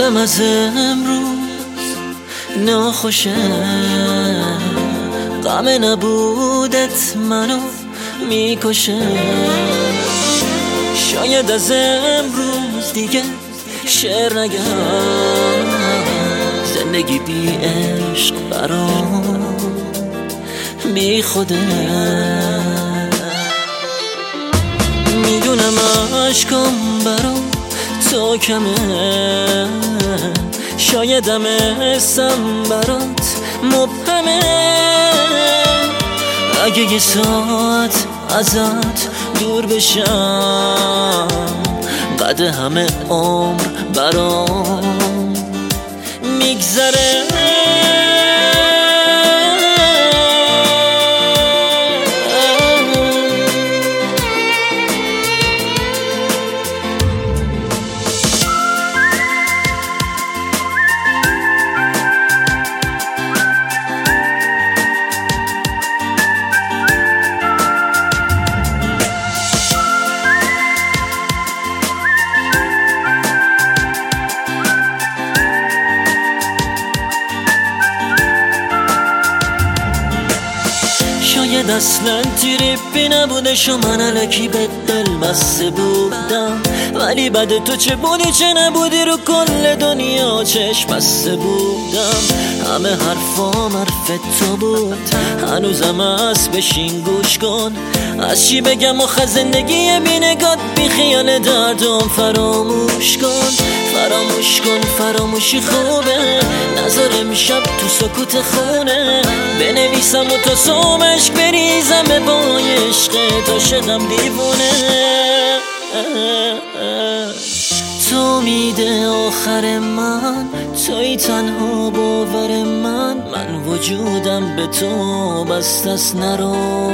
حالم از امروز ناخوشه، غم نبودت منو میکشه. شاید از امروز دیگه شعر نگم، زندگی بی عشق برام بی خوده. میدونم عشقم برام تو کمه، شایدم اسم برات مبهمه. اگه یه ساعت ازت دور بشم، قد همه عمر برام میگذره. شاید اصلا تریپی نبودش و من الکی به دل بسته بودم، ولی بعد تو چه بودی چه نبودی رو کل دنیا چشم بسته بودم. همه حرفام حرف تو بود، هنوزم هست بشین گوش کن. از چی بگم آخه زندگی بی نگات بی خیال دردم فراموش کن. فراموش کن، فراموشی خوبه، نظر امشب تو سکوت خونه بنویسم و تا صبح عشق بریزم به پای عشق تا شدم دیوونه. تو امید آخر من، توی تنها باور من وجودم به تو بستست نرو.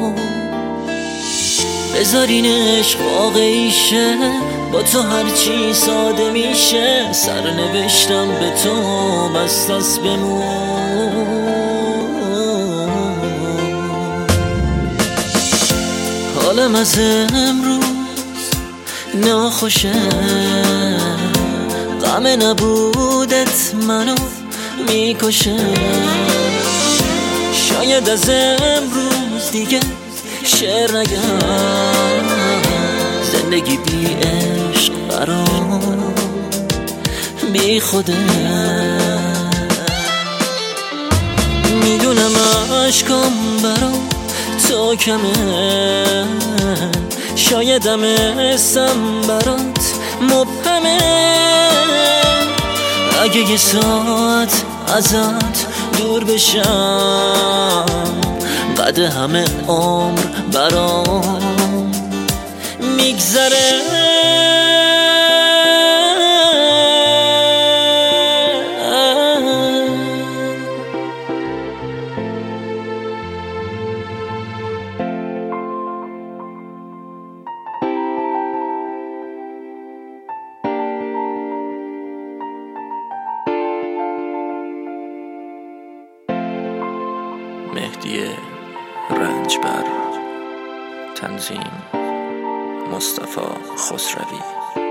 بذارین عشق واقعی شه، با تو هرچی ساده میشه. سرنوشتم به تو بستست بمون. حالم از امروز ناخوشه، غم نبودت منو میکشه. شاید از امروز دیگه شعر نگم، زندگی بی عشق برام بی خوده. میدونم عشقم برام تو کمه، شایدم اسم برات مبهمه. اگه یه ساعت ازت دور بشم، قد همه عمر برام میگذره. مهدی رنجبر، تنظیم مصطفی خسروی.